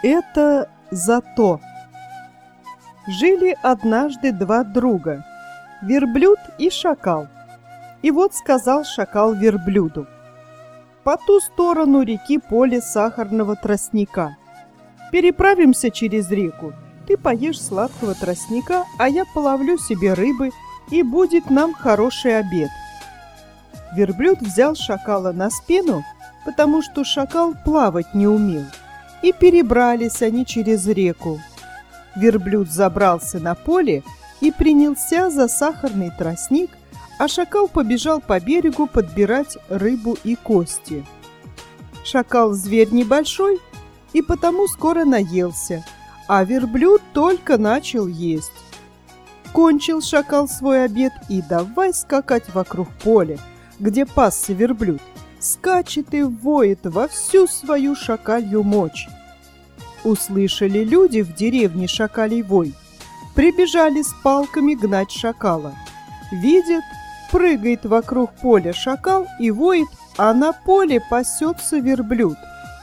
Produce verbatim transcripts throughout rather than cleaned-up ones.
Это за то. Жили однажды два друга, верблюд и шакал. И вот сказал шакал верблюду: по ту сторону реки поле сахарного тростника. Переправимся через реку, ты поешь сладкого тростника, а я половлю себе рыбы, и будет нам хороший обед. Верблюд взял шакала на спину, потому что шакал плавать не умел, и перебрались они через реку. Верблюд забрался на поле и принялся за сахарный тростник, а шакал побежал по берегу подбирать рыбу и кости. Шакал зверь небольшой и потому скоро наелся, а верблюд только начал есть. Кончил шакал свой обед и давай скакать вокруг поля, где пасся верблюд. Скачет и воет во всю свою шакалью мочь. Услышали люди в деревне шакалий вой, прибежали с палками гнать шакала. Видят, прыгает вокруг поля шакал и воет, а на поле пасется верблюд.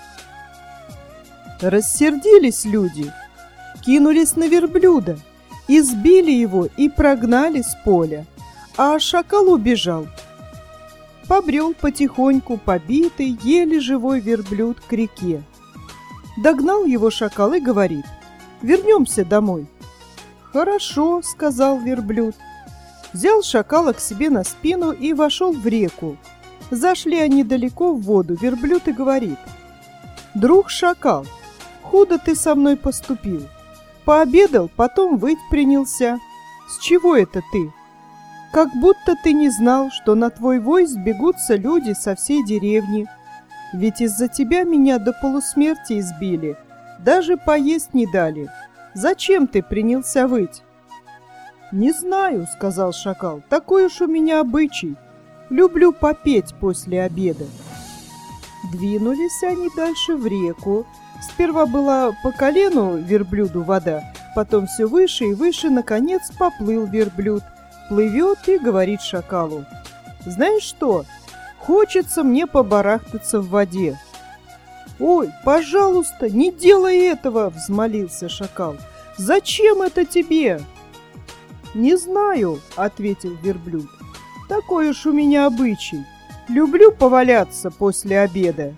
Рассердились люди, кинулись на верблюда, избили его и прогнали с поля, а шакал убежал. Побрел потихоньку побитый, еле живой верблюд к реке. Догнал его шакал и говорит: вернемся домой. Хорошо, сказал верблюд. Взял шакала к себе на спину и вошел в реку. Зашли они далеко в воду, верблюд и говорит: друг шакал, худо ты со мной поступил. Пообедал, потом выть принялся. С чего это ты? Как будто ты не знал, что на твой вой сбегутся люди со всей деревни. Ведь из-за тебя меня до полусмерти избили, даже поесть не дали. Зачем ты принялся выть? Не знаю, сказал шакал, такой уж у меня обычай. Люблю попеть после обеда. Двинулись они дальше в реку. Сперва была по колену верблюду вода, потом все выше и выше, наконец поплыл верблюд. Плывет и говорит шакалу: знаешь что, хочется мне побарахтаться в воде. Ой, пожалуйста, не делай этого, взмолился шакал. Зачем это тебе? Не знаю, ответил верблюд. Такой уж у меня обычай. Люблю поваляться после обеда.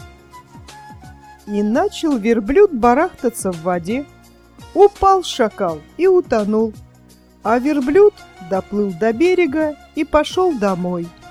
И начал верблюд барахтаться в воде. Упал шакал и утонул. А верблюд доплыл до берега и пошел домой.